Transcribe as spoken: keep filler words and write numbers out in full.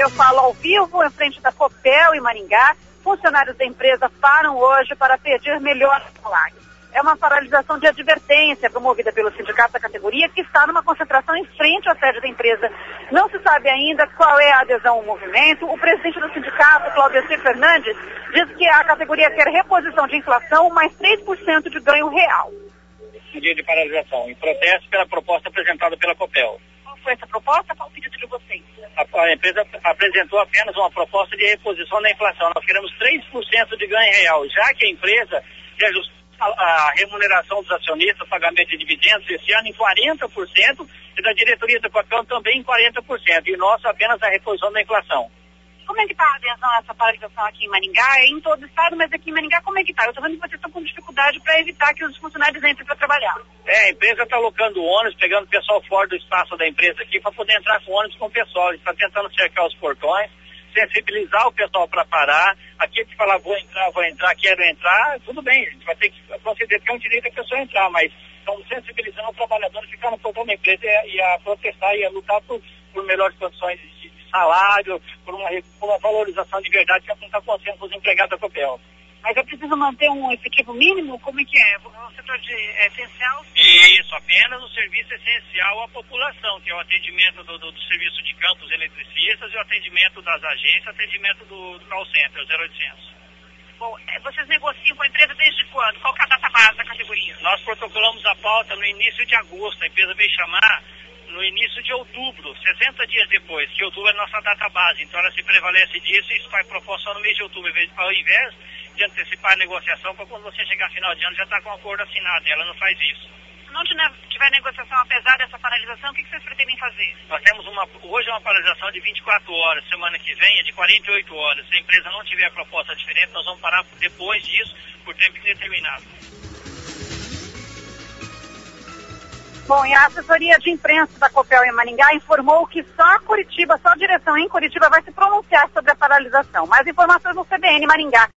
Eu falo ao vivo, em frente da Copel, em Maringá. Funcionários da empresa param hoje para pedir melhores salários. É uma paralisação de advertência promovida pelo sindicato da categoria, que está numa concentração em frente à sede da empresa. Não se sabe ainda qual é a adesão ao movimento. O presidente do sindicato, Claudecir Fernandes, diz que a categoria quer reposição de inflação mais três por cento de ganho real. Um dia de paralisação, em protesto pela proposta apresentada pela Copel. Qual foi essa proposta? Qual o pedido de vocês? A, a empresa apresentou apenas uma proposta de reposição da inflação. Nós queremos três por cento de ganho real, já que a empresa reajustou a remuneração dos acionistas, pagamento de dividendos esse ano em quarenta por cento e da diretoria do Copel também em quarenta por cento, e nosso apenas a reposição da inflação. Como é que está a adesão a essa paralisação aqui em Maringá? É em todo o estado, mas aqui em Maringá como é que está? Eu estou vendo que vocês estão com dificuldade para evitar que os funcionários entrem para trabalhar. É, a empresa está alocando ônibus, pegando o pessoal fora do espaço da empresa aqui para poder entrar com ônibus com o pessoal. Eles estão tentando cercar os portões, sensibilizar o pessoal para parar. Aqui que falar vou entrar, vou entrar, quero entrar, tudo bem, a gente vai ter que considerar que é um direito da pessoa entrar, mas estamos sensibilizando o trabalhador a ficar no portão da empresa e a protestar e a lutar por, por melhores condições de, de salário, por uma, por uma valorização de verdade que não está acontecendo com os empregados da Copel. Mas é preciso manter um efetivo mínimo? Como é que é? O setor de, é essencial? Isso, apenas o serviço essencial à população, que é o atendimento do, do, do serviço de campos eletricistas e o atendimento das agências, atendimento do, do call center, zero oitocentos. Bom, vocês negociam com a empresa desde quando? Qual que é a data base da categoria? Nós protocolamos a pauta no início de agosto, a empresa veio chamar no início de outubro, sessenta dias depois, que outubro é nossa data base, então ela se prevalece disso e isso vai propor só no mês de outubro, ao invés de antecipar a negociação, para quando você chegar final de ano já está com o acordo assinado, ela não faz isso. Se não tiver negociação apesar dessa paralisação, o que vocês pretendem fazer? Nós temos uma, hoje é uma paralisação de vinte e quatro horas, semana que vem é de quarenta e oito horas. Se a empresa não tiver proposta diferente, nós vamos parar depois disso, por tempo indeterminado. Bom, e a assessoria de imprensa da Copel em Maringá informou que só a Curitiba, só a direção em Curitiba vai se pronunciar sobre a paralisação. Mais informações no C B N Maringá.